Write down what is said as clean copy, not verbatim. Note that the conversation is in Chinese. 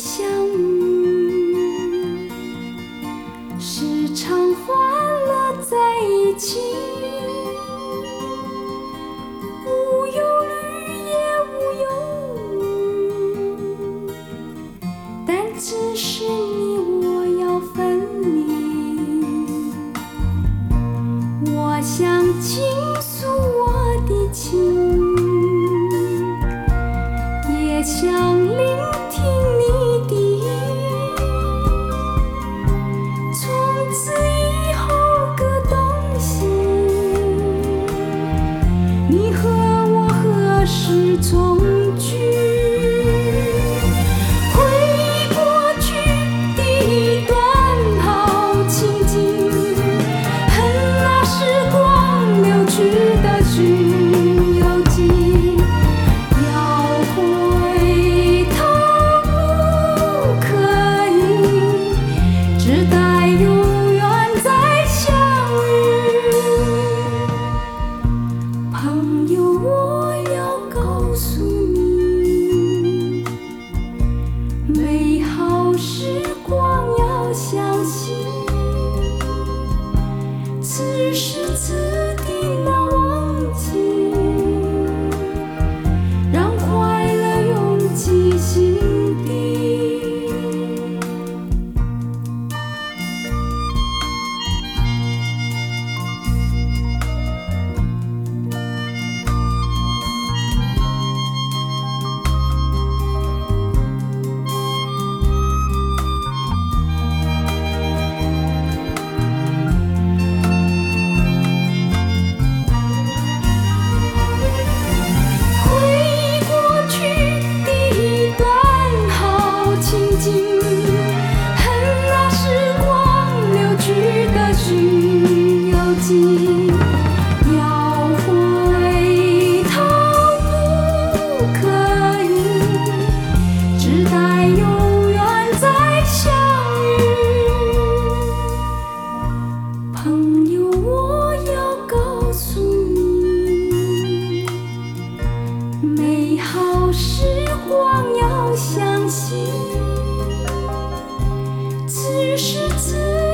相遇，时常欢乐在一起，无忧虑也无忧虑，但只是你我要分离。我想倾诉我的情，也想聆听你的意，从此以后各东西，你和我何时重聚？回忆过去的一段好情景，恨那时光流去的巡游记，要回头不可以，只待永远再相遇。朋友，我要告诉你，美好时光要相信，此时此地难忘记，让快乐涌进心底。回忆过去的一段好情景，恨那时光流去的巡游记，要回头不可以，只待永远再相遇。朋友，我要告诉你，美好时光要相信，此时此